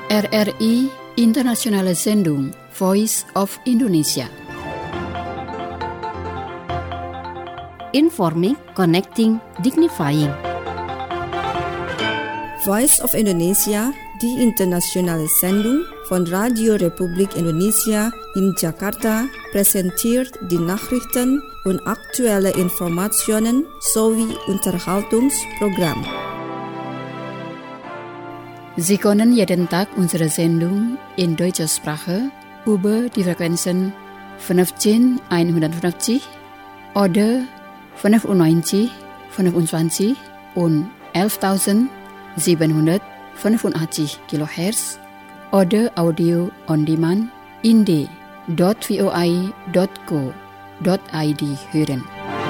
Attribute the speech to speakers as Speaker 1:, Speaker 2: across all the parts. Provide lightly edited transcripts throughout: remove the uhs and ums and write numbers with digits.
Speaker 1: RRI Internationale Sendung Voice of Indonesia.
Speaker 2: Informing, connecting, dignifying.
Speaker 3: Voice of Indonesia, die internationale Sendung von Radio Republik Indonesia in Jakarta, präsentiert die Nachrichten und aktuelle Informationen sowie Unterhaltungsprogramm.
Speaker 1: Sie können jeden Tag unsere Sendung in deutscher Sprache über die Frequenzen 15150 oder 95, 25 und 11.785 kHz oder Audio on Demand in d.voi.co.id hören.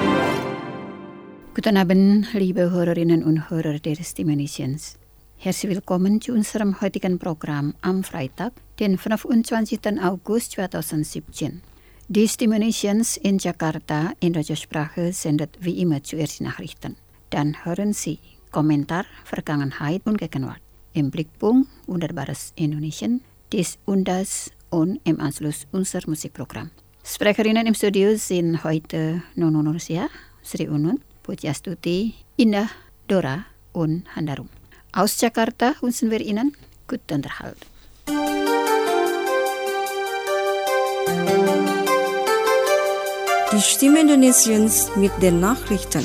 Speaker 1: Guten Abend, liebe Hörerinnen und Hörer der Stimulations. Herzlich willkommen zu unserem heutigen Programm am Freitag, den 25. August 2017. Die Stimulations in Jakarta in deutscher Sprache sendet wie immer zuerst die Nachrichten. Dann hören Sie Kommentar Vergangenheit und Gegenwart. Im Blickpunkt Wunderbares Indonesien, dies und das und im Anschluss unser Musikprogramm. Sprecherinnen im Studio sind heute Nono Nursia, Sri Unun, Pujastuti, Indah, Dora und Handarum. Aus Jakarta wünschen wir Ihnen guten Unterhalt.
Speaker 3: Die Stimme Indonesiens mit den Nachrichten.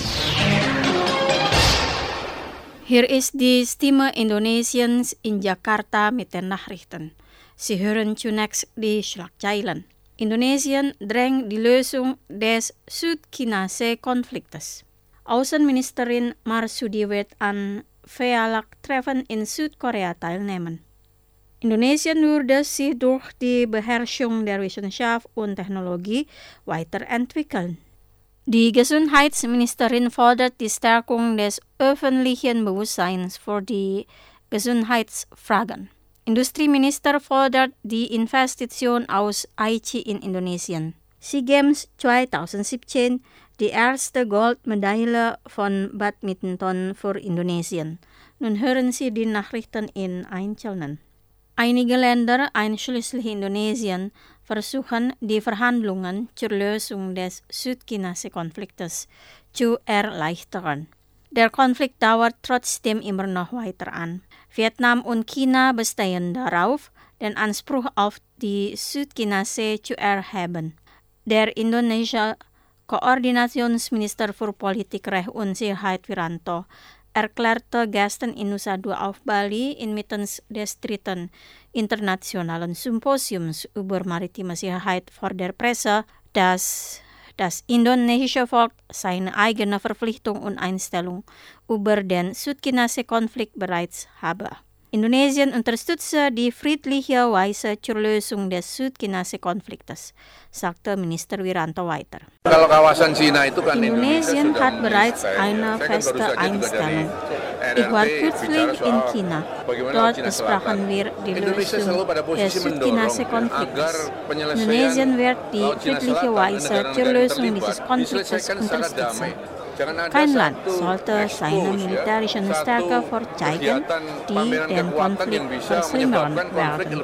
Speaker 4: Hier ist die Stimme Indonesiens in Jakarta mit den Nachrichten. Sie hören zunächst die Schlagzeilen. Indonesien drängt die Lösung des Südchinese-Konfliktes. Außenministerin Marsudi wird an FEALAC-Treffen in Südkorea teilnehmen. Indonesien würde sich durch die Beherrschung der Wissenschaft und Technologie weiterentwickeln. Die Gesundheitsministerin fordert die Stärkung des öffentlichen Bewusstseins für die Gesundheitsfragen. Industrieminister fordert die Investition aus IT in Indonesien. SEA Games 2017, die erste Goldmedaille von Badminton für Indonesien. Nun hören Sie die Nachrichten in Einzelnen. Einige Länder, einschließlich Indonesien, versuchen, die Verhandlungen zur Lösung des Südchinese-Konfliktes zu erleichtern. Der Konflikt dauert trotzdem immer noch weiter an. Vietnam und China bestehen darauf, den Anspruch auf die Südchinese zu erheben. Der indonesische Koordinationsminister für Politik, Recht und Sicherheit Wiranto erklärte gestern in Nusa Dua auf Bali inmitten des dritten internationalen Symposiums über maritime Sicherheit vor der Presse, dass das indonesische Volk seine eigene Verpflichtung und Einstellung über den Südchinese-Konflikt bereits habe. Indonesien unterstütze die friedliche Weise zur Lösung des Südchinese-Konfliktes, sagte Minister Wiranto weiter. Indonesien hat bereits eine feste Einstellung. Ich war kürzlich in China. Dort besprachen wir die Lösung des Südchinese-Konfliktes. Indonesien wird die friedliche Weise zur Lösung dieses Konfliktes unterstützen. Kein Land sollte seine militärischen Stärke vorzeigen, die den Konflikt verschlimmern werden.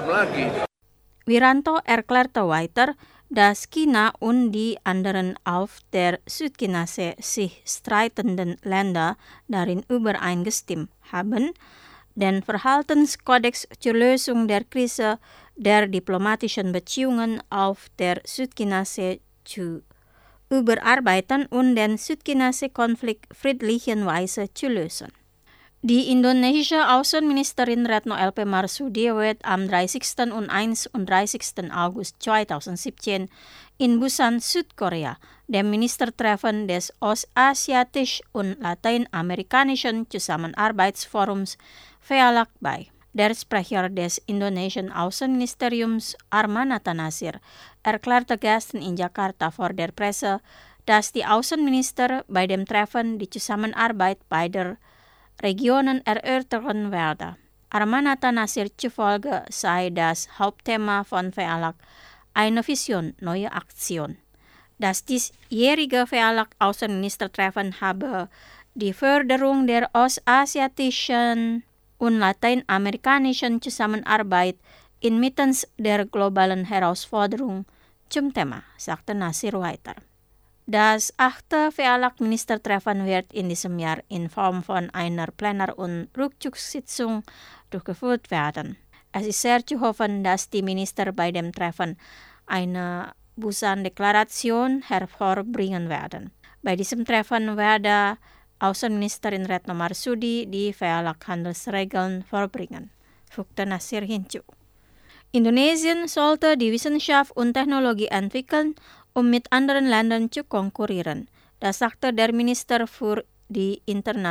Speaker 4: Wiranto erklärte weiter, dass China und die anderen auf der Südchinese sich streitenden Länder darin übereingestimmt haben, den Verhaltenskodex zur Lösung der Krise der diplomatischen Beziehungen auf der Südchinese zu überarbeiten und den Südchinese-Konflikt friedlichen Weise zu lösen. Die indonesische Außenministerin Retno LP Marsudi wird am 30. und 31. August 2017 in Busan, Südkorea, dem Ministertreffen des Ostasiatisch- und Lateinamerikanischen Zusammenarbeitsforums FEALAC bei. Der Sprecher des indonesischen Außenministeriums Armanata Nasir erklärte gestern in Jakarta vor der Presse, dass die Außenminister bei dem Treffen die Zusammenarbeit beider Regionen erörtern werde. Armanata Nasir zufolge sei das Hauptthema von FEALAC eine Vision, neue Aktion. Das diesjährige FEALAC-Außenministertreffen habe die Förderung der ostasiatischen und lateinamerikanischen Zusammenarbeit inmittens der globalen Herausforderung zum Thema, sagte Nasir weiter. Das 8. Vealak-Ministertreffen wird in diesem Jahr in Form von einer Plenar- und Rückzugssitzung durchgeführt werden. Es ist sehr zu hoffen, dass die Minister bei dem Treffen eine Busan-Deklaration hervorbringen werden. Bei diesem Treffen werde Außenministerin Retno Marsudi die Vealak-Handelsregeln vorbringen, fügte Nasir hinzu. Indonesien sollte die Wissenschaft und Technologie entwickeln, um mit anderen Ländern zu konkurrieren. Das sagte der Minister für die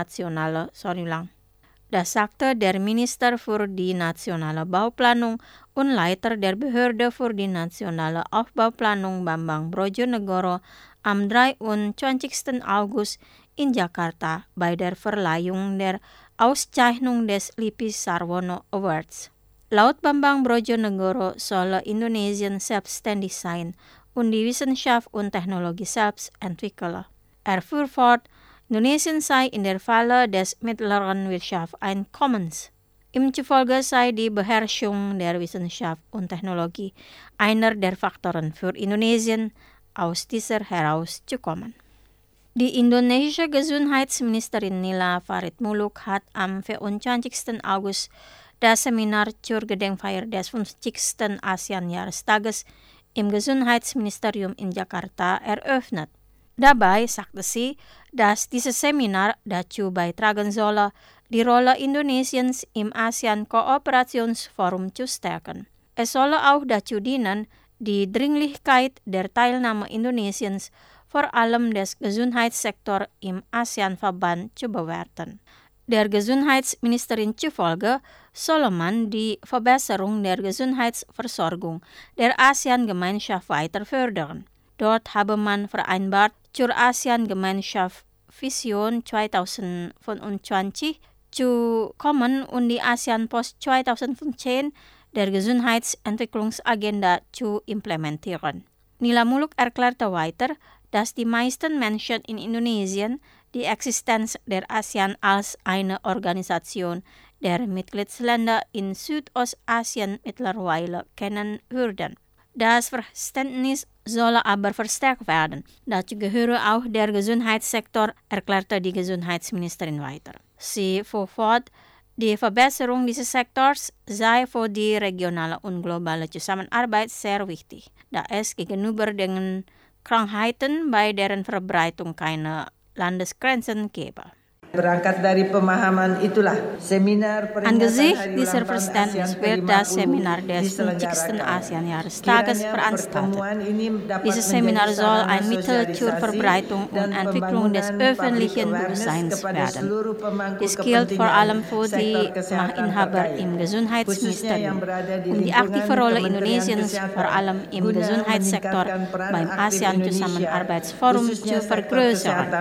Speaker 4: nationale Bauplanung und Leiter der Behörde für die nationale Aufbauplanung Bambang Brojonegoro am 23. August in Jakarta bei der Verleihung der Auszeichnung des Lipi Sarwono Awards. Laut Bambang Brojonegoro solle Indonesien selbstständig sein und die Wissenschaft und Technologie selbst entwickeln. Er fuhr fort, Indonesien sei in der Falle des mittleren Wirtschaftseinkommens. Ihm zufolge sei die Beherrschung der Wissenschaft und Technologie einer der Faktoren für Indonesien, aus dieser herauszukommen. Die indonesische Gesundheitsministerin Nila Farid Muluk hat am 24. August das Seminar zur Gedenkfeier des 50. ASEAN-Jahrestages im Gesundheitsministerium in Jakarta eröffnet. Dabei sagte sie, dass dieses Seminar dazu beitragen solle, die Rolle Indonesiens im ASEAN-Kooperationsforum zu stärken. Es solle auch dazu dienen, die Dringlichkeit der Teilnahme Indonesiens, vor allem des Gesundheitssektors im ASEAN-Verband, zu bewerten. Der Gesundheitsministerin zufolge solle man die Verbesserung der Gesundheitsversorgung der ASEAN-Gemeinschaft weiter fördern. Dort habe man vereinbart, zur ASEAN-Gemeinschaft Vision 2025 zu kommen und die ASEAN Post 2015 der Gesundheitsentwicklungsagenda zu implementieren. Nila Muluk erklärte weiter, dass die meisten Menschen in Indonesien die Existenz der ASEAN als eine Organisation der Mitgliedsländer in Südostasien mittlerweile kennen würden. Das Verständnis solle aber verstärkt werden. Dazu gehöre auch der Gesundheitssektor, erklärte die Gesundheitsministerin weiter. Sie fuhr fort, die Verbesserung dieses Sektors sei für die regionale und globale Zusammenarbeit sehr wichtig, da es gegenüber den Krankheiten, bei deren Verbreitung keine Landesgrenzen gäbe.
Speaker 5: Berangkat dari pemahaman itulah Seminar
Speaker 4: Angesichts dieser Verständnis wird das Seminar des 50. ASEAN-Jahrestages veranstaltet. Dieses Seminar soll ein Mittel zur Verbreitung und Entwicklung des öffentlichen Bewusstseins werden. Dies gilt vor allem für die Machtinhaber im Gesundheitsministerium, um die aktive Rolle Indonesiens vor allem im Gesundheitssektor beim ASEAN-Zusammenarbeitsforum zu vergrößern.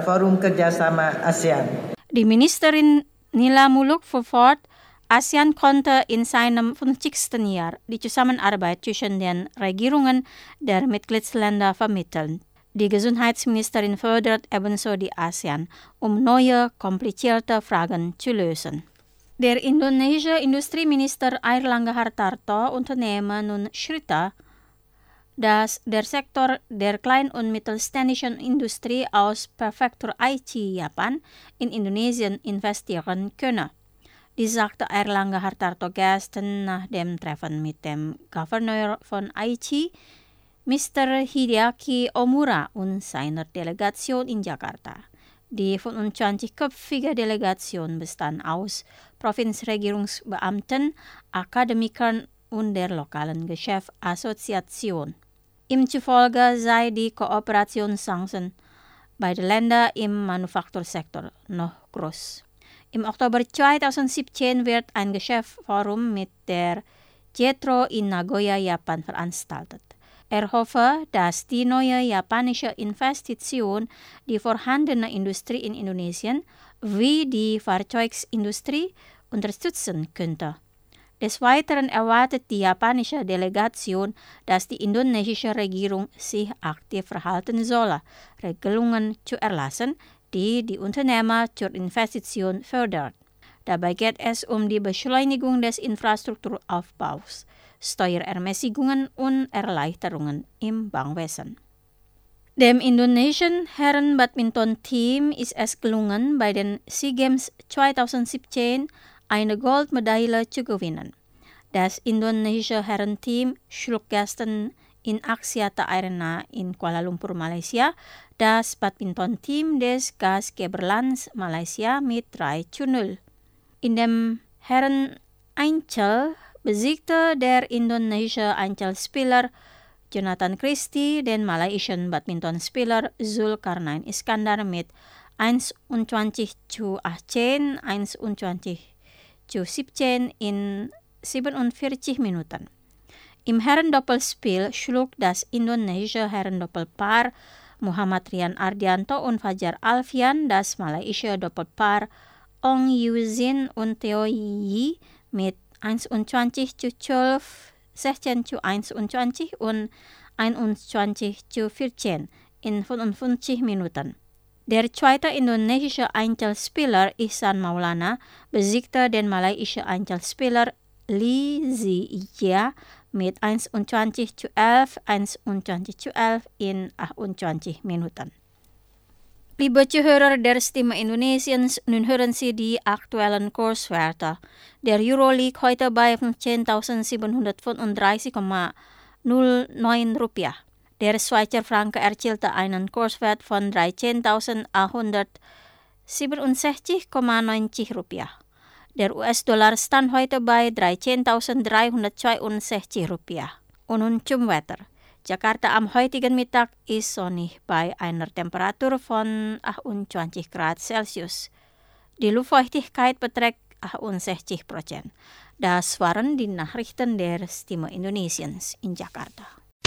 Speaker 4: Die Ministerin Nila Muluk fuhr fort, ASEAN konnte in seinem 50. Jahr die Zusammenarbeit zwischen den Regierungen der Mitgliedsländer vermitteln. Die Gesundheitsministerin fördert ebenso die ASEAN, um neue, komplizierte Fragen zu lösen. Der indonesische Industrieminister Airlangga Hartarto unternehme nun Schritte, dass der Sektor der kleinen und mittelständischen Industrie aus Präfektur Aichi, Japan, in Indonesien investieren könne. Dies sagte Airlangga Hartarto gestern nach dem Treffen mit dem Gouverneur von Aichi, Mr. Hideaki Omura, und seiner Delegation in Jakarta. Die 25-köpfige Delegation bestand aus Provinzregierungsbeamten, Akademikern und der lokalen Geschäftsassoziation. Ihm zufolge sei die Kooperationschancen beider Länder im Manufaktursektor noch groß. Im Oktober 2017 wird ein Geschäftsforum mit der JETRO in Nagoya, Japan veranstaltet. Er hoffe, dass die neue japanische Investition die vorhandene Industrie in Indonesien wie die Fahrzeugindustrie unterstützen könnte. Des Weiteren erwartet die japanische Delegation, dass die indonesische Regierung sich aktiv verhalten solle, Regelungen zu erlassen, die die Unternehmer zur Investition fördert. Dabei geht es die Beschleunigung des Infrastrukturaufbaus, Steuerermäßigungen und Erleichterungen im Bankwesen. Dem Indonesian Herren-Badminton-Team ist es gelungen, bei den SEA Games 2017 eine Goldmedaille zu gewinnen. Das indonesische Herrenteam schlug gestern in Axiata Arena in Kuala Lumpur, Malaysia, das Badmintonteam des Gastgeberlands Malaysia mit 3:0. In dem Herren-Einzel besiegte der indonesische Einzelspieler Jonathan Christie den malaysischen Badmintonspieler Zulkarnain Iskandar mit 21:18, 21:17 in 47 Minuten. Im Herrendoppelspiel schlug das indonesische Herrendoppelpaar Muhammad Rian Ardianto und Fajar Alfian das malaysische Doppelpaar Ong Yuzin und Theo Yi mit 21:12, 16:21 und 21:14 in 55 Minuten. Der zweite indonesische Einzelspieler Ihsan Maulana besiegte den malaysischen Einzelspieler Lee Zijia mit 21:11, 21:11 in 28 Minuten. Liebe Zuhörer der Stimme Indonesiens, nun hören Sie die aktuellen Kurswerte. Der Euroleague heute bei 15.735,09 Rupiah. Der Schweizer Franken erzielte einen Kurswert von 13.867,90 Rupiah. Der US-Dollar stand heute bei 13.362 Rupiah. Und nun zum Wetter. Jakarta am heutigen Mittag ist sonnig bei einer Temperatur von 28 Grad Celsius. Die Luftfeuchtigkeit beträgt 68%. Das waren die Nachrichten der Stimme Indonesiens in Jakarta.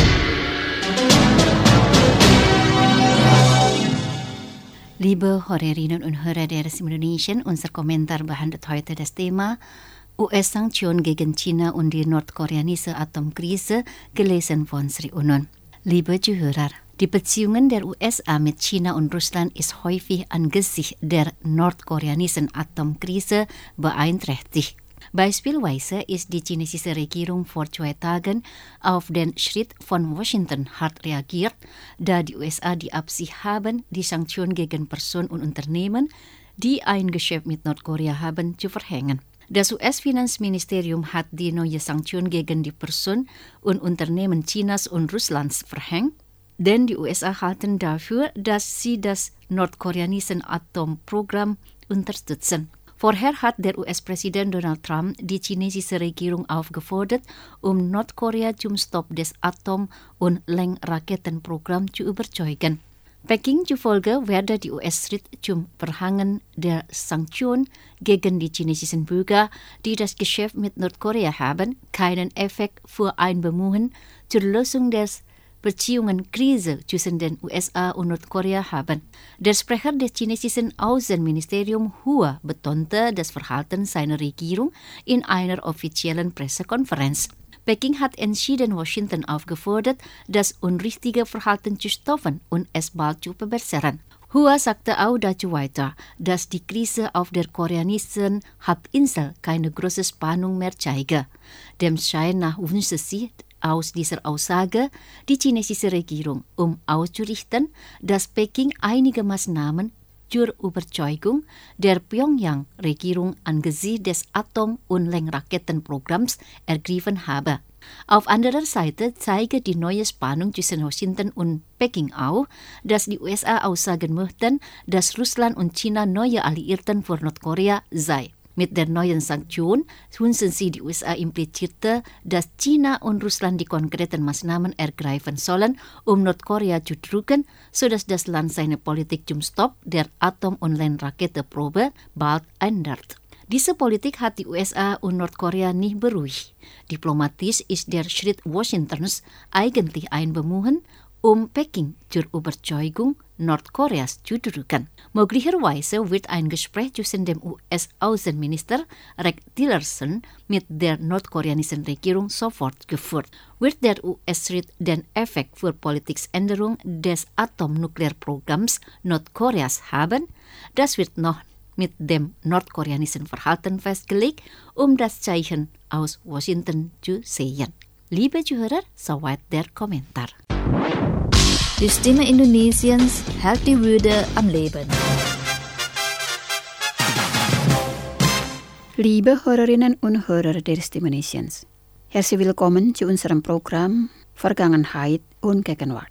Speaker 6: Liebe Hörerinnen und Hörer der Stimme Indonesien, unser Kommentar behandelt heute das Thema US-Sanktionen gegen China und die nordkoreanische Atomkrise, gelesen von Sri Unun. Liebe Zuhörer, die Beziehungen der USA mit China und Russland ist häufig angesichts der nordkoreanischen Atomkrise beeinträchtigt. Beispielsweise ist die chinesische Regierung vor 2 Tagen auf den Schritt von Washington hart reagiert, da die USA die Absicht haben, die Sanktionen gegen Personen und Unternehmen, die ein Geschäft mit Nordkorea haben, zu verhängen. Das US-Finanzministerium hat die neue Sanktionen gegen die Personen und Unternehmen Chinas und Russlands verhängt, denn die USA halten dafür, dass sie das nordkoreanische Atomprogramm unterstützen. Vorher hat der US-Präsident Donald Trump die chinesische Regierung aufgefordert, Nordkorea zum Stopp des Atom- und Lenkraketenprogramms zu überzeugen. Peking zufolge werde die US-Schritt zum Verhängen der Sanktionen gegen die chinesischen Bürger, die das Geschäft mit Nordkorea haben, keinen Effekt für ein Bemühen zur Lösung des Beziehungskrise zwischen den USA und Nordkorea haben. Der Sprecher des chinesischen Außenministeriums Hua betonte das Verhalten seiner Regierung in einer offiziellen Pressekonferenz. Peking hat entschieden Washington aufgefordert, das unrichtige Verhalten zu stoppen und es bald zu verbessern. Hua sagte auch dazu weiter, dass die Krise auf der koreanischen Halbinsel keine große Spannung mehr zeige. Dem Schein nach wünschte sie aus dieser Aussage die chinesische Regierung, auszurichten, dass Peking einige Maßnahmen zur Überzeugung der Pyongyang-Regierung angesichts des Atom- und Lenkraketenprogramms ergriffen habe. Auf anderer Seite zeige die neue Spannung zwischen Washington und Peking auch, dass die USA aussagen möchten, dass Russland und China neue Alliierten für Nordkorea sei. Mit der neuen Sanktion wünschen sie die USA implizierte, dass China und Russland die konkreten Maßnahmen ergreifen sollen, Nordkorea zu drücken, sodass das Land seine Politik zum Stopp der Atom- und Lenraketenprobe bald ändert. Diese Politik hat die USA und Nordkorea nicht beruhigt. Diplomatisch ist der Schritt Washingtons eigentlich ein Bemühen, Peking zur Überzeugung Nordkoreas zu drücken. Möglicherweise wird ein Gespräch zwischen dem US-Außenminister Rex Tillerson mit der nordkoreanischen Regierung sofort geführt. Wird der US-Schritt den Effekt für Politikänderung des Atomnuklearprogramms Nordkoreas haben? Das wird noch mit dem nordkoreanischen Verhalten festgelegt, das Zeichen aus Washington zu sehen. Liebe Zuhörer, soweit der Kommentar.
Speaker 2: Die Stimme Indonesiens hält die Würde am Leben.
Speaker 1: Liebe Hörerinnen und Hörer der Stimme Indonesiens, herzlich willkommen zu unserem Programm Vergangenheit und Gegenwart.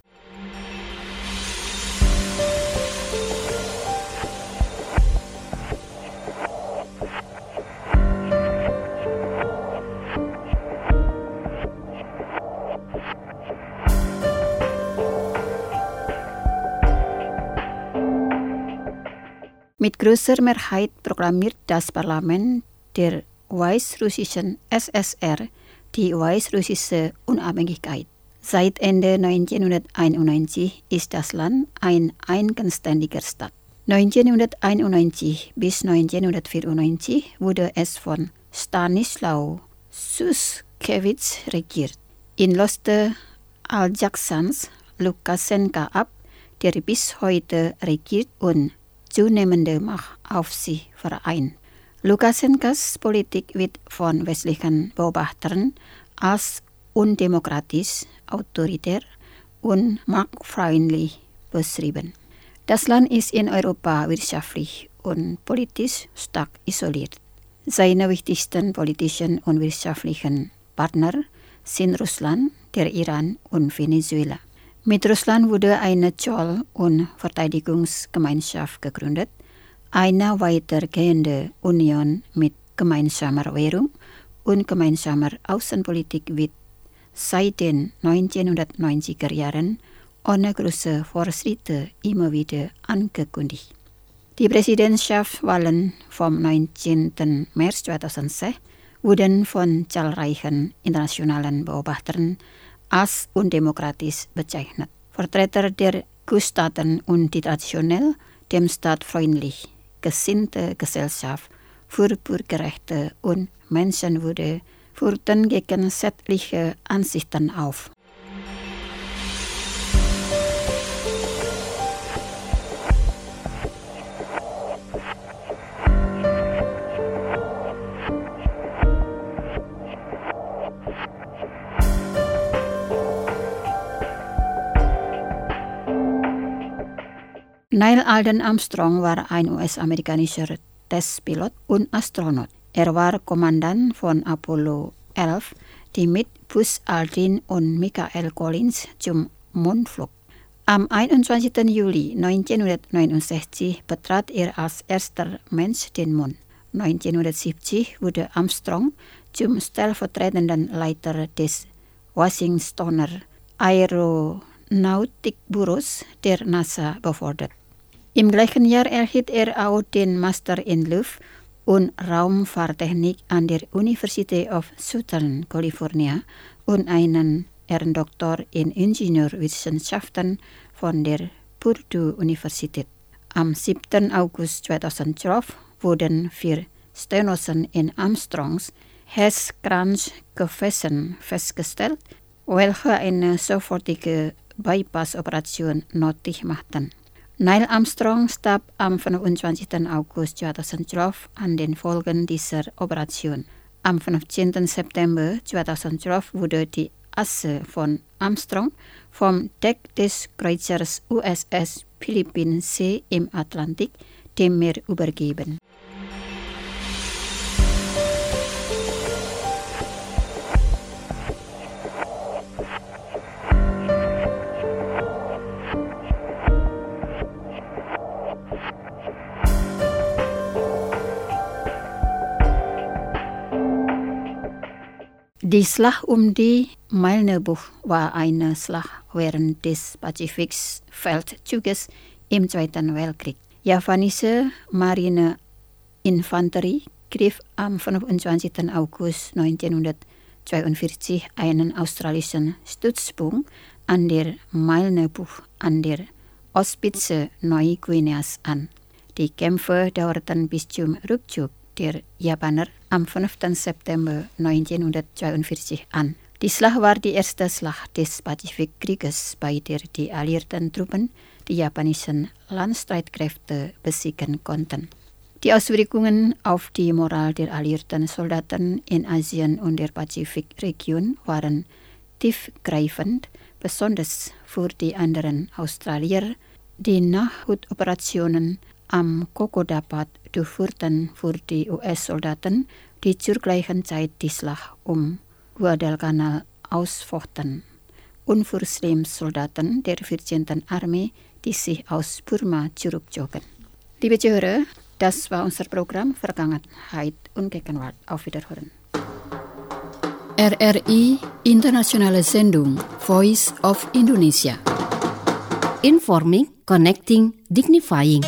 Speaker 1: Mit großer Mehrheit proklamiert das Parlament der Weißrussischen SSR die weißrussische Unabhängigkeit. Seit Ende 1991 ist das Land ein eigenständiger Staat. 1991 bis 1994 wurde es von Stanislaw Shushkevich regiert. Ihn löste Alexander Lukaschenka ab, der bis heute regiert und zunehmende Macht auf sich vereint. Lukaschenkas Politik wird von westlichen Beobachtern als undemokratisch, autoritär und marktfreundlich beschrieben. Das Land ist in Europa wirtschaftlich und politisch stark isoliert. Seine wichtigsten politischen und wirtschaftlichen Partner sind Russland, der Iran und Venezuela. Mit Russland wurde eine Zoll- und Verteidigungsgemeinschaft gegründet, eine weitergehende Union mit gemeinsamer Währung und gemeinsamer Außenpolitik wird seit den 1990er Jahren ohne große Fortschritte immer wieder angekündigt. Die Präsidentschaftswahlen vom 19. März 2006 wurden von zahlreichen internationalen Beobachtern als undemokratisch bezeichnet. Vertreter der Kuhstaaten und die traditionell dem Staat freundlich gesinnte Gesellschaft für Bürgerrechte und Menschenwürde fuhrten gegen sämtliche Ansichten auf. Neil Alden Armstrong war ein US-amerikanischer Testpilot und Astronaut. Er war Kommandant von Apollo 11, die mit Buzz Aldrin und Michael Collins zum Mond flog. Am 21. Juli 1969 betrat er als erster Mensch den Mond. 1970 wurde Armstrong zum stellvertretenden Leiter des Washingtoner Aeronautikbüros der NASA befördert. Im gleichen Jahr erhielt er auch den Master in Luft- und Raumfahrttechnik an der University of Southern California und einen Ehrendoktor in Ingenieurwissenschaften von der Purdue Universität. Am 7. August 2012 wurden 4 Stenosen in Armstrongs Herzkranzgefäßen festgestellt, welche eine sofortige Bypass-Operation nötig machten. Neil Armstrong starb am 25. August 2012 an den Folgen dieser Operation. Am 15. September 2012 wurde die Asche von Armstrong vom Deck des Kreuzers USS Philippine Sea im Atlantik dem Meer übergeben. Die Schlacht um die Milnebucht war eine Schlacht während des Pazifikfeldzuges im Zweiten Weltkrieg. Japanische Marineinfanterie griff am 25. August 1942 einen australischen Stützpunkt an der Milnebucht an der Ostspitze Neuguineas an. Die Kämpfe dauerten bis zum Rückzug der Japaner am 5. September 1942 an. Die Schlacht war die erste Schlacht des Pazifikkrieges, bei der die alliierten Truppen die japanischen Landstreitkräfte besiegen konnten. Die Auswirkungen auf die Moral der alliierten Soldaten in Asien und der Pazifikregion waren tiefgreifend, besonders für die anderen Australier, die Nachhutoperationen am Kokodapat durchführten für die US-Soldaten, die zur gleichen Zeit die Schlacht um Guadalcanal ausfochten, und für Soldaten der 14. Armee, die sich aus Burma zurückzogen. Liebe Zuhörer, das war unser Programm Vergangenheit und Gegenwart. Auf Wiederhören. RRI Internationale Sendung Voice of Indonesia.
Speaker 6: Informing, connecting, dignifying.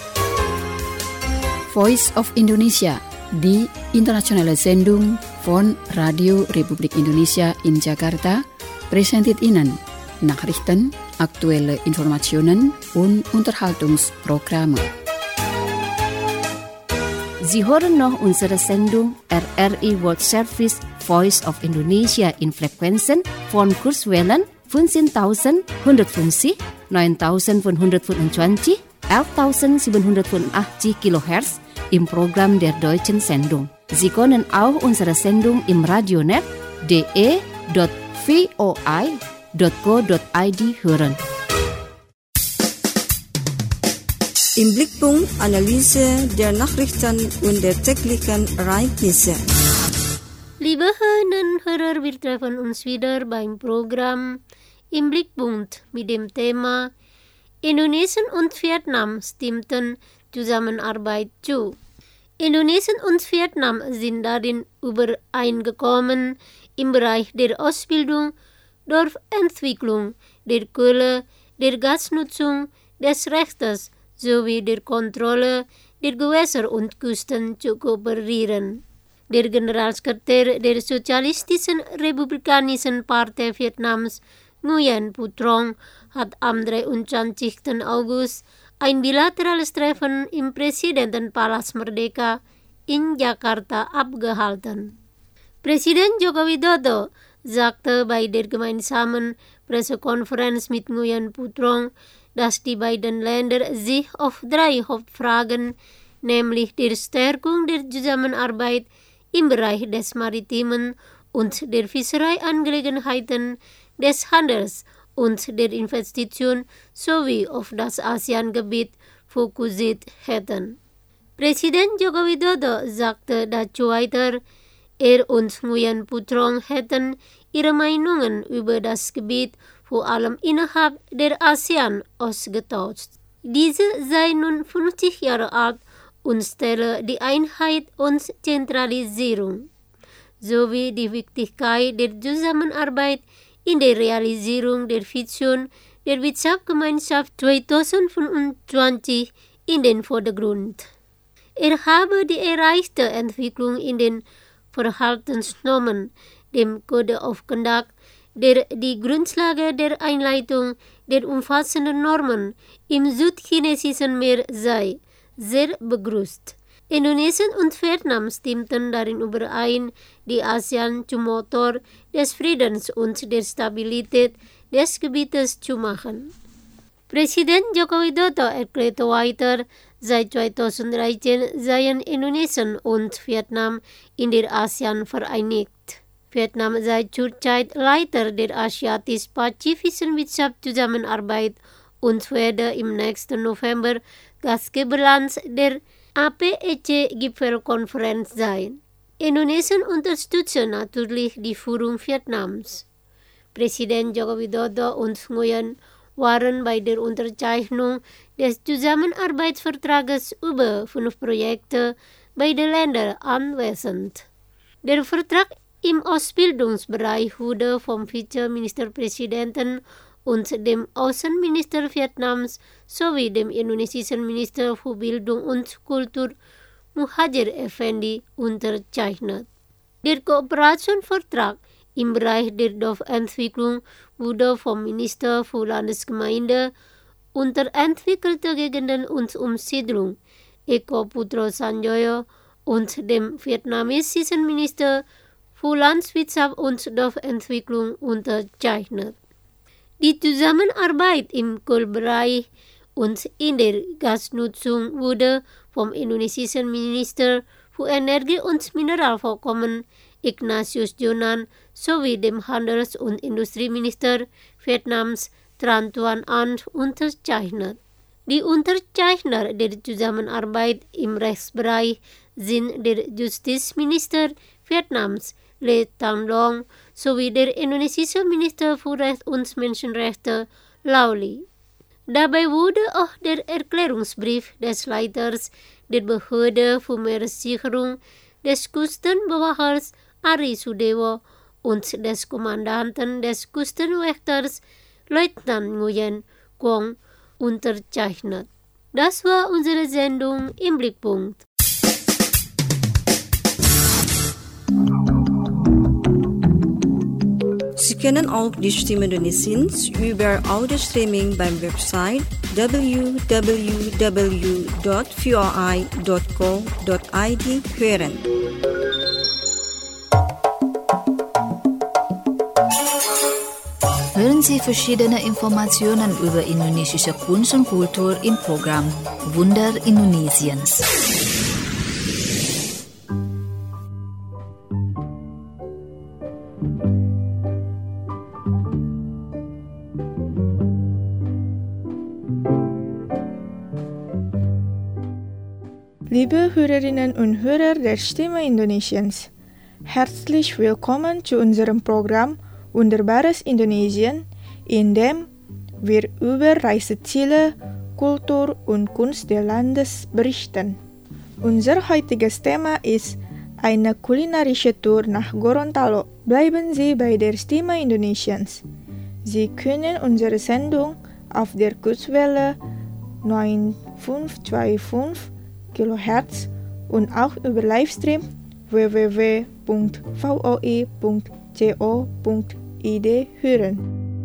Speaker 1: Voice of Indonesia, die internationale Sendung von Radio Republik Indonesia in Jakarta, präsentiert Ihnen Nachrichten, aktuelle Informationen und Unterhaltungsprogramme.
Speaker 6: Sie hören noch unsere Sendung RRI World Service Voice of Indonesia in Frequenzen von Kurzwellen 15.150, 9.525, 11.785 kHz im Programm der deutschen Sendung. Sie können auch unsere Sendung im Radionet de.voi.go.id hören.
Speaker 3: Im Blickpunkt Analyse der Nachrichten und der täglichen Ereignisse.
Speaker 7: Liebe Hörerinnen, wir treffen uns wieder beim Programm Im Blickpunkt mit dem Thema Indonesien und Vietnam stimmten Zusammenarbeit zu. Indonesien und Vietnam sind darin übereingekommen, im Bereich der Ausbildung, Dorfentwicklung, der Kohle, der Gasnutzung, des Rechtes sowie der Kontrolle der Gewässer und Küsten zu kooperieren. Der Generalsekretär der Sozialistischen Republikanischen Partei Vietnams, Nguyen Phu Trong, hat am 23. August ein bilaterales Treffen im Präsidentenpalast Merdeka in Jakarta abgehalten. Präsident Joko Widodo sagte bei der gemeinsamen Pressekonferenz mit Nguyen Phu Trong, dass die beiden Länder sich auf 3 Hauptfragen, nämlich der Stärkung der Zusammenarbeit im Bereich des Maritimen und der Fischereiangelegenheiten, des Handels und der Investition sowie auf das ASEAN-Gebiet fokussiert hätten. Präsident Joko Widodo sagte dazu weiter, er und Nguyen Phu Trong hätten ihre Meinungen über das Gebiet vor allem innerhalb der ASEAN ausgetauscht. Diese sei nun 50 Jahre alt und stelle die Einheit und Zentralisierung sowie die Wichtigkeit der Zusammenarbeit in der Realisierung der Vision der Wirtschaftsgemeinschaft 2025 in den Vordergrund. Er habe die erreichte Entwicklung in den Verhaltensnormen, dem Code of Conduct, der die Grundlage der Einleitung der umfassenden Normen im südchinesischen Meer sei, sehr begrüßt. Indonesien und Vietnam stimmten darin überein, die ASEAN zum Motor des Friedens und der Stabilität des Gebietes zu machen. Präsident Joko Widodo erklärte weiter, seit 2013 seien Indonesien und Vietnam in der ASEAN vereinigt. Vietnam sei zurzeit Leiter der asiatisch-pazifischen Wirtschaftszusammenarbeit und werde im nächsten November Gastgeberland der APEC-Gipfelkonferenz sein. Indonesien unterstütze natürlich die Führung Vietnams. Präsident Joko Widodo und Nguyen waren bei der Unterzeichnung des Zusammenarbeitsvertrages über 5 Projekte beider Länder anwesend. Der Vertrag im Ausbildungsbereich wurde vom Vizeministerpräsidenten und dem Außenminister Vietnams sowie dem indonesischen Minister für Bildung und Kultur Muhadjir Effendi unterzeichnet. Der Kooperationsvertrag im Bereich der Dorfentwicklung wurde vom Minister für Landesgemeinde, unterentwickelte Gegenden und Umsiedlung Eko Putro Sanjoyo und dem vietnamesischen Minister für Landwirtschaft und Dorfentwicklung unterzeichnet. Die Zusammenarbeit im Kohlbereich und in der Gasnutzung wurde vom indonesischen Minister für Energie und Mineralvorkommen Ignatius Jonan sowie dem Handels- und Industrieminister Vietnams Tran Tuan Anh unterzeichnet. Die Unterzeichner der Zusammenarbeit im Rechtsbereich sind der Justizminister Vietnams Le Thanh Long sowie der indonesische Minister für Recht und Menschenrechte Lau Ly. Dabei wurde auch der Erklärungsbrief des Leiters der Behörde für Meeressicherung des Küstenbewachers Ari Sudewo und des Kommandanten des Küstenwächters Leutnant Nguyen Quong unterzeichnet. Das war unsere Sendung im Blickpunkt.
Speaker 3: Sie können auch die Stimme Indonesiens über Audio-Streaming beim Website www.voi.co.id hören.
Speaker 2: Hören Sie verschiedene Informationen über indonesische Kunst und Kultur im Programm Wunder Indonesiens.
Speaker 8: Liebe Hörerinnen und Hörer der Stimme Indonesiens, herzlich willkommen zu unserem Programm Wunderbares Indonesien, in dem wir über Reiseziele, Kultur und Kunst des Landes berichten. Unser heutiges Thema ist eine kulinarische Tour nach Gorontalo. Bleiben Sie bei der Stimme Indonesiens. Sie können unsere Sendung auf der Kurzwelle 9525 kHz und auch über Livestream www.voi.co.id hören.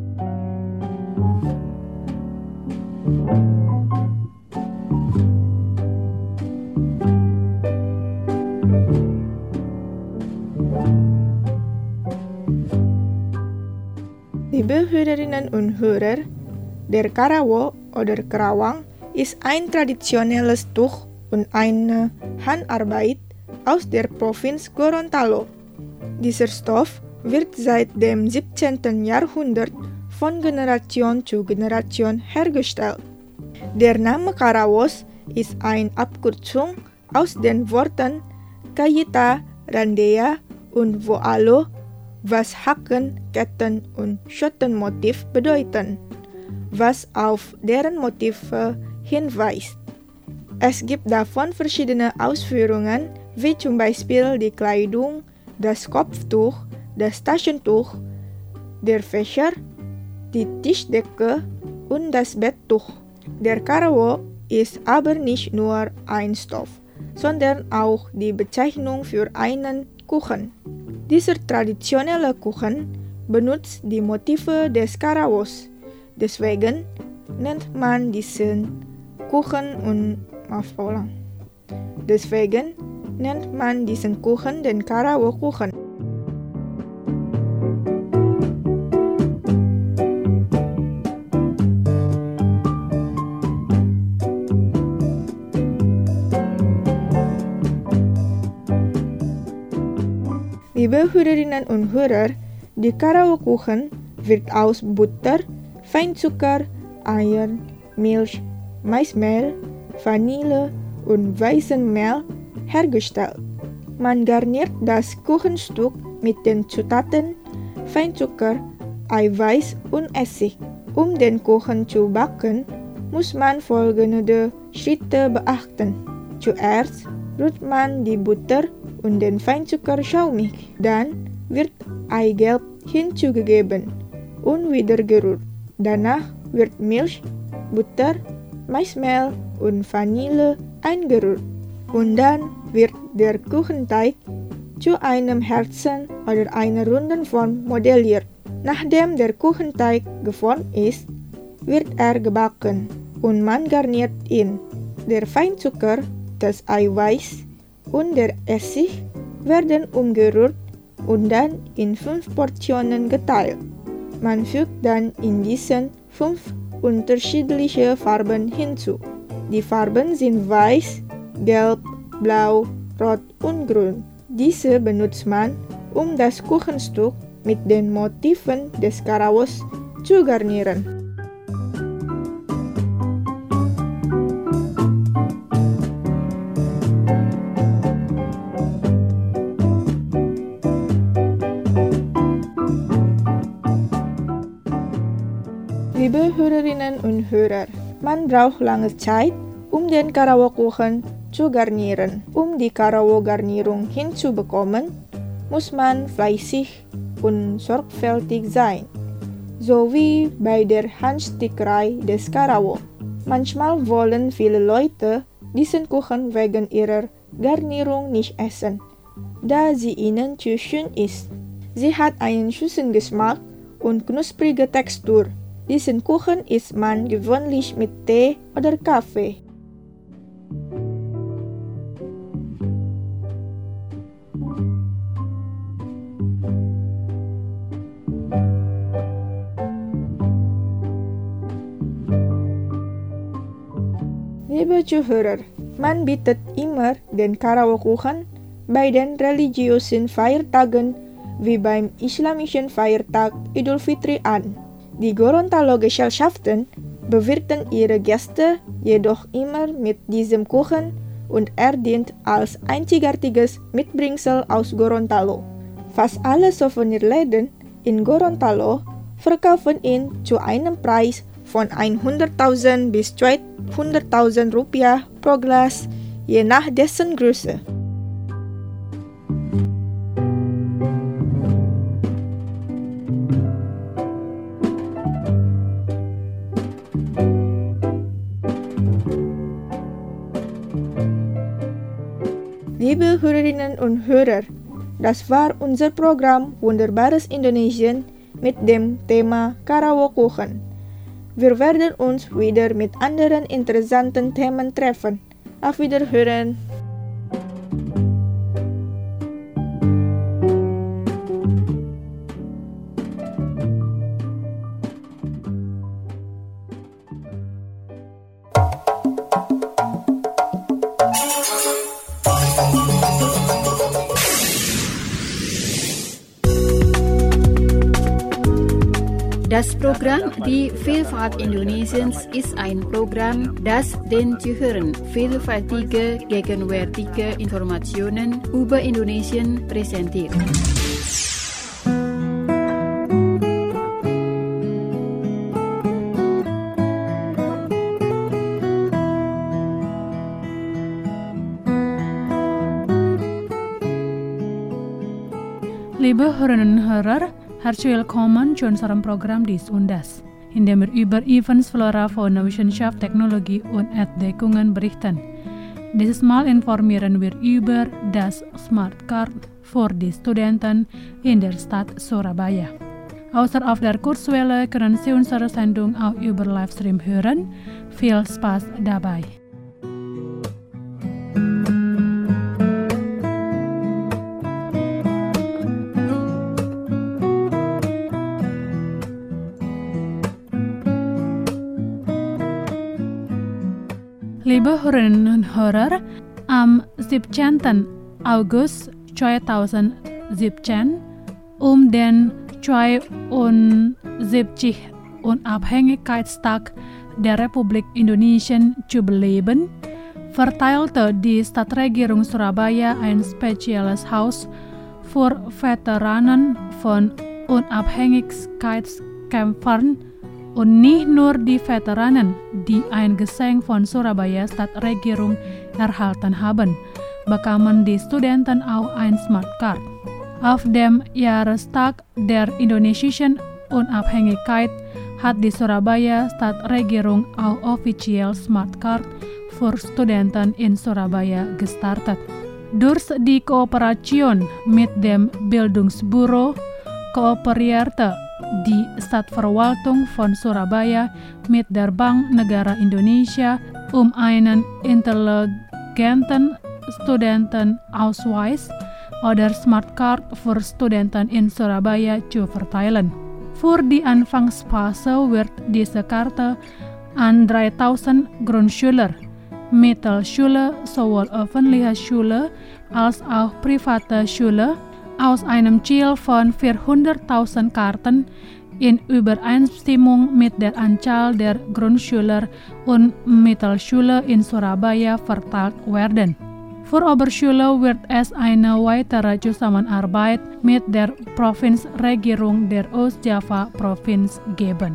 Speaker 8: Liebe Hörerinnen und Hörer, der Karawo oder Kerawang ist ein traditionelles Tuch und eine Handarbeit aus der Provinz Gorontalo. Dieser Stoff wird seit dem 17. Jahrhundert von Generation zu Generation hergestellt. Der Name Karawos ist eine Abkürzung aus den Worten Kayita, Randea und Woalo, was Haken, Ketten und Schottenmotiv bedeuten, was auf deren Motive hinweist. Es gibt davon verschiedene Ausführungen, wie zum Beispiel die Kleidung, das Kopftuch, das Taschentuch, der Fächer, die Tischdecke und das Betttuch. Der Karawo ist aber nicht nur ein Stoff, sondern auch die Bezeichnung für einen Kuchen. Dieser traditionelle Kuchen benutzt die Motive des Karawos. Deswegen nennt man diesen Kuchen Deswegen nennt man diesen Kuchen den Karawo-Kuchen. Liebe Hörerinnen und Hörer, die Karawo-Kuchen wird aus Butter, Feinzucker, Eier, Milch, Maismehl, Vanille und weißem Mehl hergestellt. Man garniert das Kuchenstück mit den Zutaten Feinzucker, Eiweiß und Essig. Um den Kuchen zu backen, muss man folgende Schritte beachten. Zuerst rührt man die Butter und den Feinzucker schaumig. Dann wird Eigelb hinzugegeben und wieder gerührt. Danach wird Milch, Butter, Maismehl und Vanille eingerührt. Und dann wird der Kuchenteig zu einem Herzen oder einer runden Form modelliert. Nachdem der Kuchenteig geformt ist, wird er gebacken und man garniert ihn. Der Feinzucker, das Eiweiß und der Essig werden umgerührt und dann in 5 Portionen geteilt. Man fügt dann in diesen 5 unterschiedliche Farben hinzu. Die Farben sind weiß, gelb, blau, rot und grün. Diese benutzt man, um das Kuchenstück mit den Motiven des Karawos zu garnieren. Liebe Hörerinnen und Hörer, man braucht lange Zeit, um den Karawo-Kuchen zu garnieren. Um die Karawo-Garnierung hinzubekommen, muss man fleißig und sorgfältig sein, so wie bei der Handstickerei des Karawo. Manchmal wollen viele Leute diesen Kuchen wegen ihrer Garnierung nicht essen, da sie ihnen zu schön ist. Sie hat einen süßen Geschmack und knusprige Textur. Diesen Kuchen isst man gewöhnlich mit Tee oder Kaffee. Liebe Zuhörer, man bietet immer den Karawo-Kuchen bei den religiösen Feiertagen wie beim islamischen Feiertag Idul Fitri an. Die Gorontalo-Gesellschaften bewirten ihre Gäste jedoch immer mit diesem Kuchen und er dient als einzigartiges Mitbringsel aus Gorontalo. Fast alle Souvenirläden in Gorontalo verkaufen ihn zu einem Preis von 100.000 bis 200.000 Rupiah pro Glas, je nach dessen Größe. Liebe Hörerinnen und Hörer, das war unser Programm Wunderbares Indonesien mit dem Thema Karawo-Kuchen. Wir werden uns wieder mit anderen interessanten Themen treffen. Auf Wiederhören!
Speaker 1: Das Programm Die Vielfalt Indonesiens ist ein Programm, das den Zuhörern vielfältige, gegenwärtige Informationen über Indonesien präsentiert.
Speaker 9: Liebe Hörerinnen und Hörer, herzlich willkommen zu unserem Programm Dies und Das, in dem wir über Events, Flora, Fauna, Wissenschaft, Technologie und Entdeckungen berichten. Dieses Mal informieren wir über das Smart Card für die Studenten in der Stadt Surabaya. Außer auf der Kurzwelle können Sie unsere Sendung auch über Livestream hören. Viel Spaß dabei! Liebe Hörerinnen und Hörer, am 17. August 2017, den 72. Unabhängigkeitstag der Republik Indonesien zu beleben, verteilte die Stadtregierung Surabaya ein spezielles Haus für Veteranen von Unabhängigkeitskämpfern. Und nicht nur die Veteranen, die ein Geschenk von Surabaya Stadtregierung erhalten haben, bekamen die Studenten auch ein Smart Card. Auf dem Jahrestag der indonesischen Unabhängigkeit hat die Surabaya Stadtregierung auch offiziell Smart Card für Studenten in Surabaya gestartet. Durch die Kooperation mit dem Bildungsbüro kooperierte die Stadtverwaltung von Surabaya mit der Bank Negara Indonesia, einen intelligenten Studentenausweis oder Smart Card für Studenten in Surabaya zu verteilen. Voor die Anfangsphase werd deze kaarten aan 3000 Grundschüler, Mittelschule, sowohl öffentliche Schule als auch private Schule, aus einem Ziel von 400.000 Karten in Übereinstimmung mit der Anzahl der Grundschüler und Mittelschule in Surabaya verteilt werden. Für Oberschule wird es eine weitere Zusammenarbeit mit der Provinzregierung der Ostjava-Provinz geben.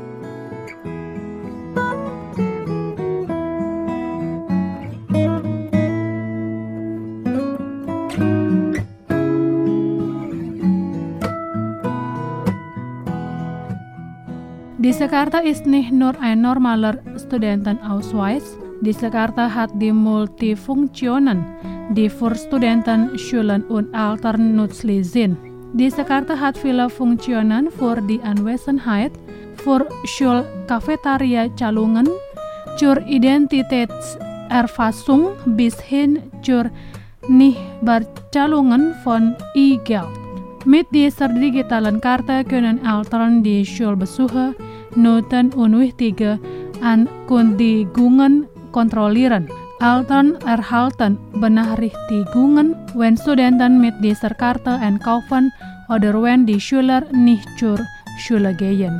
Speaker 9: Diese Karte ist nicht nur ein normaler Studentenausweis. Diese Karte hat die Multifunktionen, die für Studenten, Schulen und Eltern nützlich sind. Diese Karte hat viele Funktionen für die Anwesenheit, für Schulcafeteria-Zahlungen, zur Identitätserfassung bis hin zur Nichtbezahlungen von E-Geld. Mit dieser digitalen Karte können Eltern die Schulbesuche, Noten und wichtige Ankündigungen kontrollieren. Eltern erhalten Benachrichtigungen, wenn Studenten mit dieser Karte einkaufen oder wenn die Schüler nicht zur Schule gehen.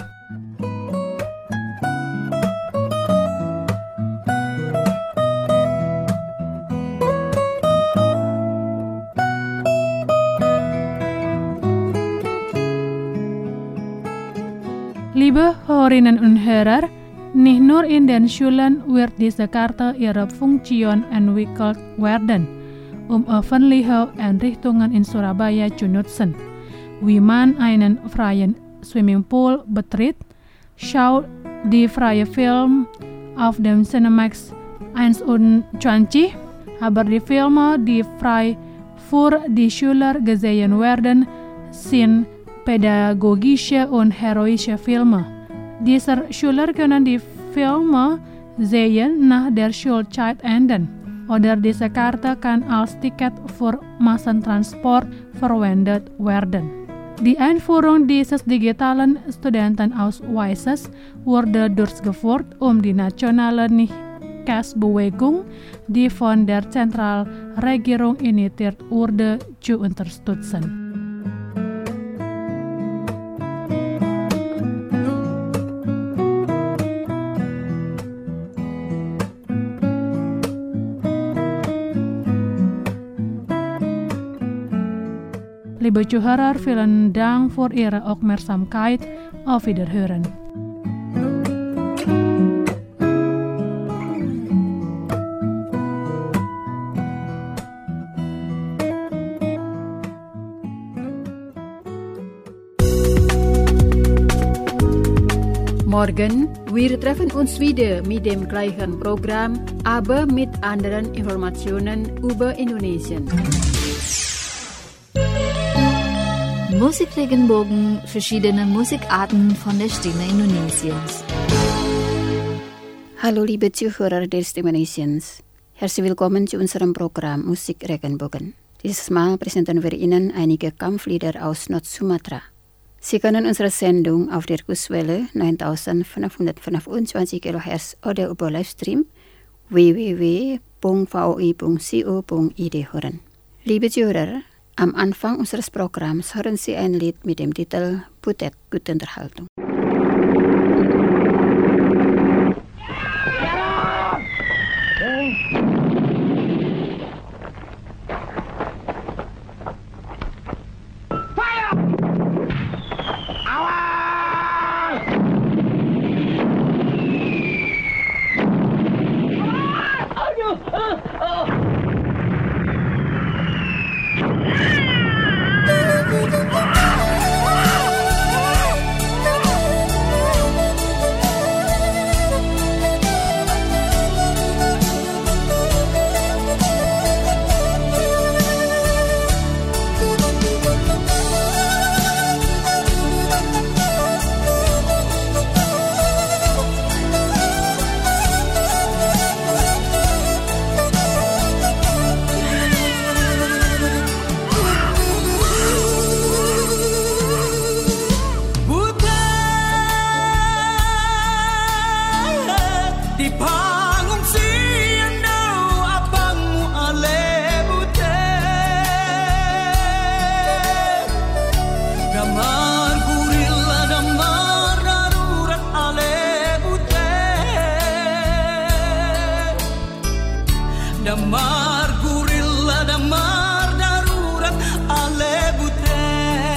Speaker 9: Liebe Hörerinnen und Hörer, nicht nur in den Schulen wird diese Karte ihre Funktion entwickelt werden, öffentliche Einrichtungen in Surabaya zu nutzen. Wie man einen freien Swimmingpool betritt, schaut die freie Film auf dem Cinemax 21, aber die Filme, die frei für die Schüler gesehen werden, sind pädagogische und heroische Filme. Diese Schüler können die Filme sehen nach der Schulzeit enden. Oder diese Karte kann als Ticket für Massentransport verwendet werden. Die Einführung dieses digitalen Studentenausweises wurde durchgeführt, die nationale Nicht-Cash-Bewegung, die von der Zentralregierung initiiert wurde, zu unterstützen. Liebe Zuhörer, vielen Dank für Ihre Aufmerksamkeit. Auf Wiederhören.
Speaker 1: Morgen, wir treffen uns wieder mit dem gleichen Programm, aber mit anderen Informationen über Indonesien.
Speaker 2: Musikregenbogen, verschiedene Musikarten von der Stimme Indonesiens.
Speaker 1: Hallo liebe Zuhörer der Stimme Indonesiens. Herzlich willkommen zu unserem Programm Musikregenbogen. Dieses Mal präsentieren wir Ihnen einige Kampflieder aus Nord-Sumatra. Sie können unsere Sendung auf der Kurswelle 9525 kHz oder über Livestream www.voi.co.id hören. Liebe Zuhörer, am Anfang unseres Programms hören Sie ein Lied mit dem Titel Butet, gute Unterhaltung.
Speaker 10: damar gurilla damar darurat ale bute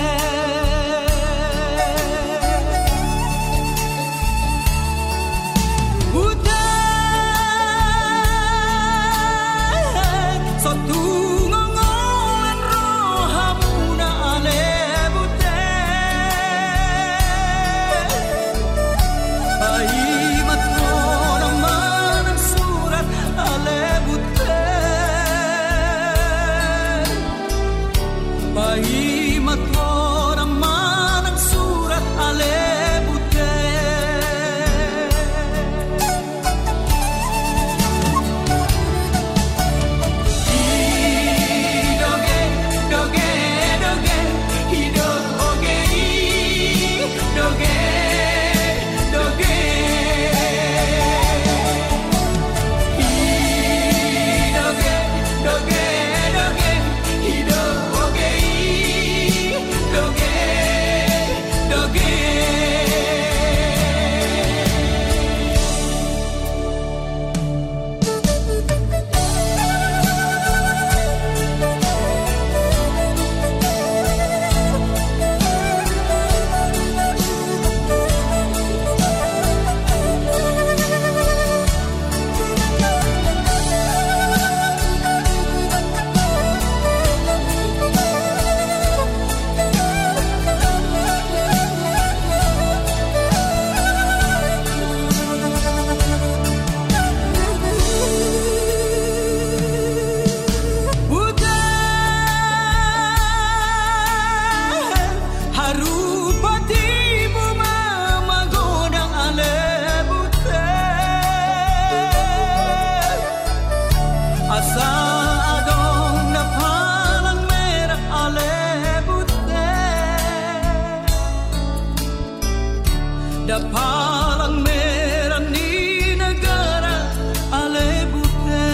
Speaker 10: bute sotu ngongolan rohamuna ale bute ai matno naman surat ale bute Bahi matno naman ang surat ale bute Hidoge, doge, doge Hidoge, doge, doge Hidoge, doge, doge Hidoge Palang merah ni negara ale bute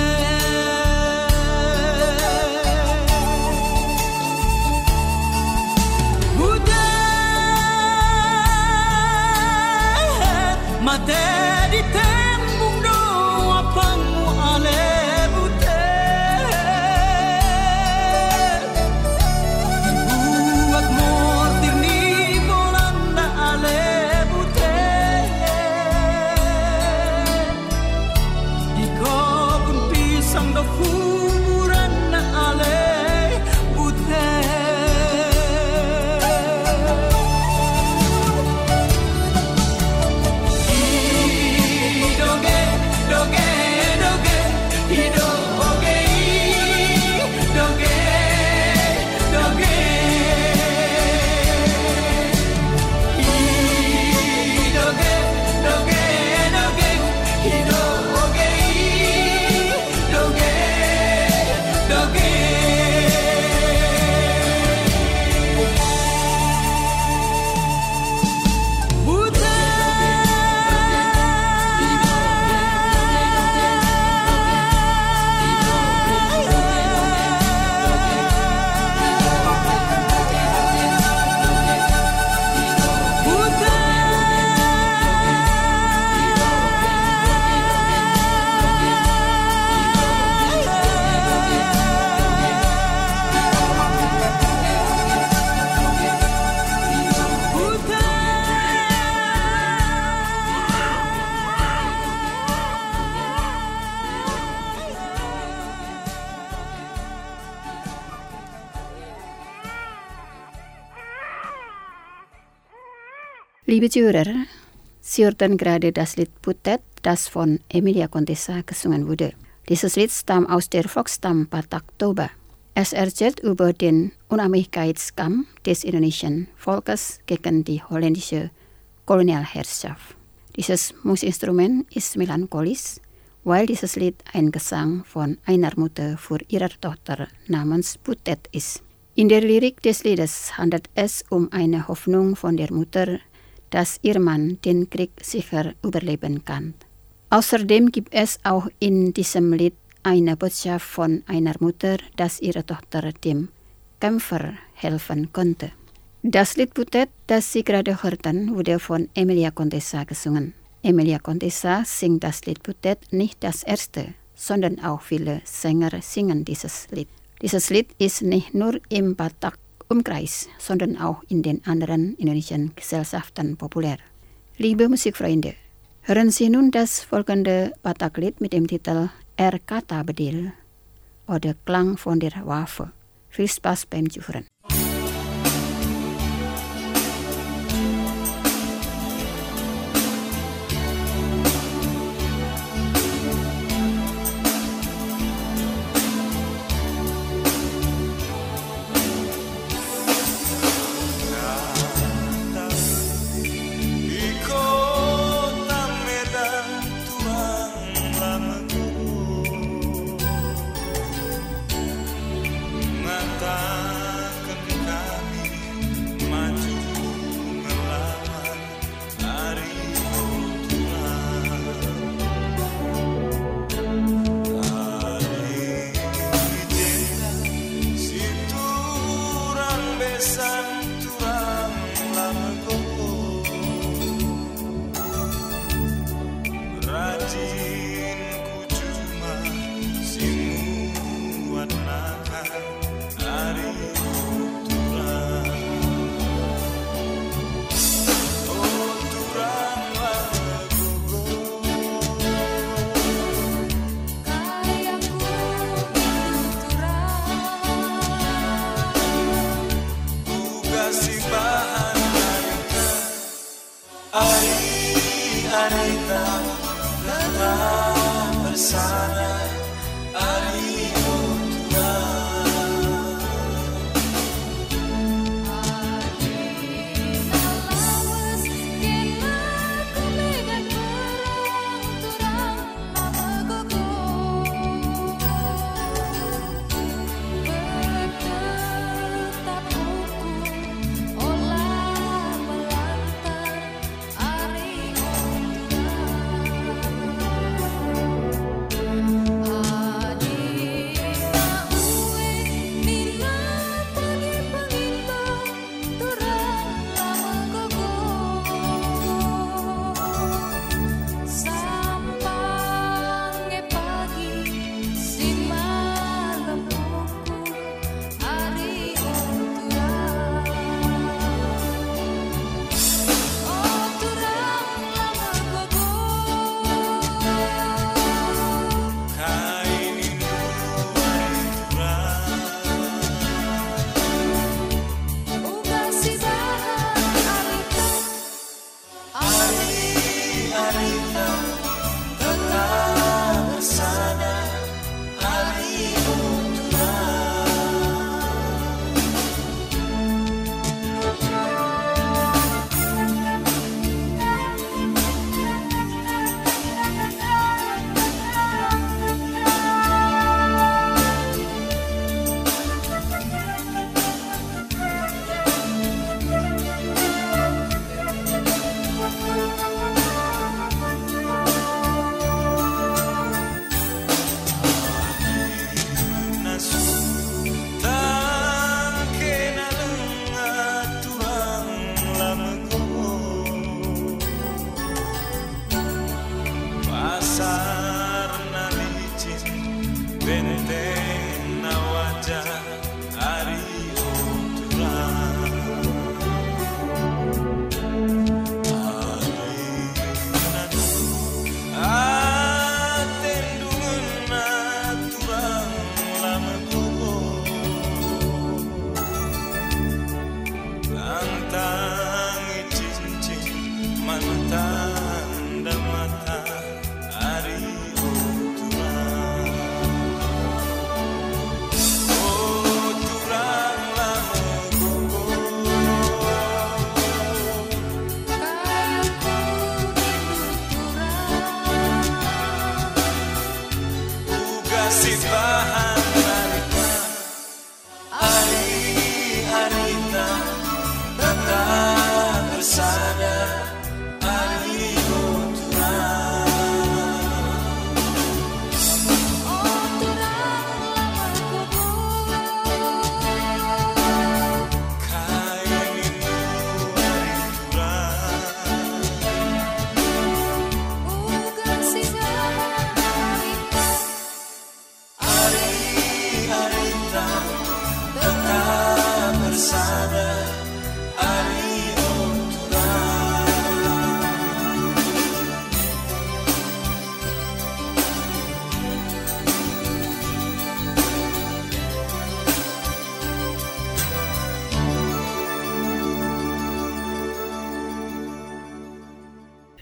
Speaker 10: Bute mate di tembung doa pangmu ale bute Buat mortir ni bolanda ale Sang do kuburan na ale bute Hidoge, doge, doge Hidoge, doge, doge Hidoge, doge, doge Hidoge
Speaker 1: Liebe Zuhörer, Sie hörten gerade das Lied Putet, das von Emilia Contessa gesungen wurde. Dieses Lied stammt aus der Volksstamm Batak Toba. Es erzählt über den Unabhängigkeitskampf des indonesischen Volkes gegen die holländische Kolonialherrschaft. Dieses Musikinstrument ist melancholisch, weil dieses Lied ein Gesang von einer Mutter für ihre Tochter namens Putet ist. In der Lyrik des Liedes handelt es um eine Hoffnung von der Mutter, dass ihr Mann den Krieg sicher überleben kann. Außerdem gibt es auch in diesem Lied eine Botschaft von einer Mutter, dass ihre Tochter dem Kämpfer helfen konnte. Das Lied Putet, das Sie gerade hörten, wurde von Emilia Contessa gesungen. Emilia Contessa singt das Lied Putet nicht das erste, sondern auch viele Sänger singen dieses Lied. Dieses Lied ist nicht nur im Batak-Umkreis, sondern auch in den anderen indonesian Gesellschaften populär. Liebe Musikfreunde, hören Sie nun das folgende Batak-Lied mit dem Titel Kata Bedil oder Klang von der Waffe. Viel Spaß beim Zuhören.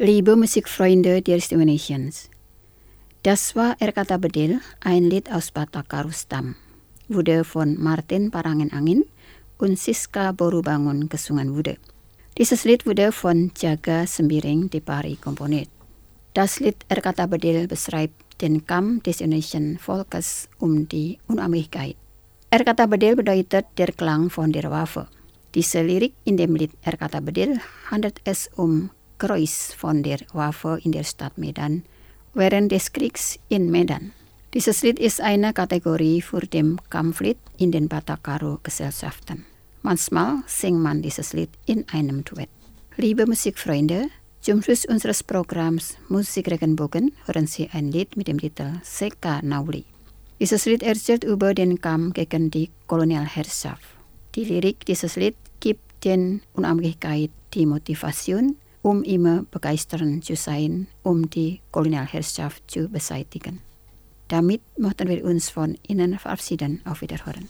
Speaker 1: Liebe Musikfreunde der Indonesiens. Das war Kata Bedil, ein Lied aus Batak Rustam. Wurde von Martin Parangin-Angin und Siska Borubangun gesungen wurde. Dieses Lied wurde von Jaga Sembiring Dipari komponiert. Das Lied Kata Bedil beschreibt den Kampf des indonesischen Volkes die Unabhängigkeit. Kata Bedil bedeutet der Klang von der Waffe. Diese Lirik in dem Lied Kata Bedil handelt es Kreuz von der Waffe in der Stadt Medan während des Kriegs in Medan. Dieses Lied ist eine Kategorie für den Kampflied in den Batak Karo-Gesellschaften. Manchmal singt man dieses Lied in einem Duett. Liebe Musikfreunde, zum Schluss unseres Programms Musik Regenbogen hören Sie ein Lied mit dem Titel Seka Nauli. Dieses Lied erzählt über den Kampf gegen die Kolonialherrschaft. Die Lirik dieses Lied gibt den Unabhängigkeit die Motivation, immer begeistert zu sein, die Kolonialherrschaft zu beseitigen. Damit möchten wir uns von Ihnen verabschieden. Auf Wiederhören.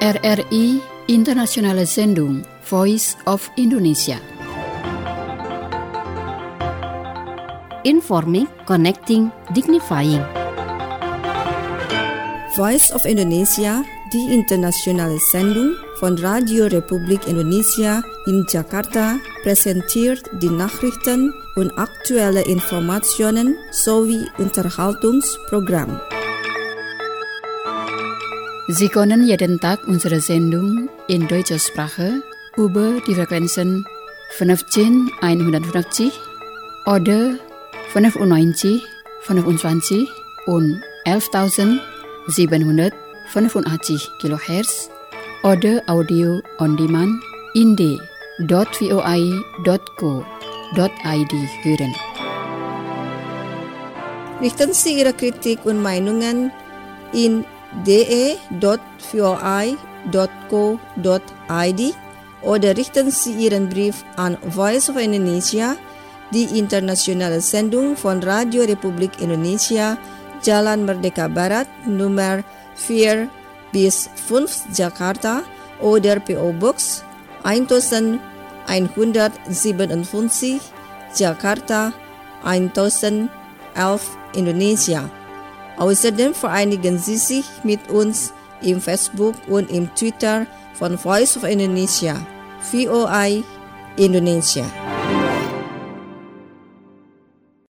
Speaker 1: RRI Internationale Sendung Voice of Indonesia.
Speaker 6: Informing, connecting, dignifying.
Speaker 3: Voice of Indonesia, die internationale Sendung von Radio Republik Indonesia in Jakarta, präsentiert die Nachrichten und aktuelle Informationen sowie Unterhaltungsprogramm.
Speaker 1: Sie können jeden Tag unsere Sendung in deutscher Sprache über die Frequenzen 15150 oder 95, 25 und 11.785 kHz oder Audio on Demand in d.voi.co.id hören.
Speaker 3: Richten Sie Ihre Kritik und Meinungen in de.voi.co.id oder richten Sie Ihren Brief an Voice of Indonesia, die internationale Sendung von Radio Republik Indonesia, Jalan Merdeka Barat, Nummer 4-5 Jakarta oder PO Box 1157 Jakarta 1011 Indonesia. Außerdem vereinigen Sie sich mit uns im Facebook und im Twitter von Voice of Indonesia, VOI Indonesia.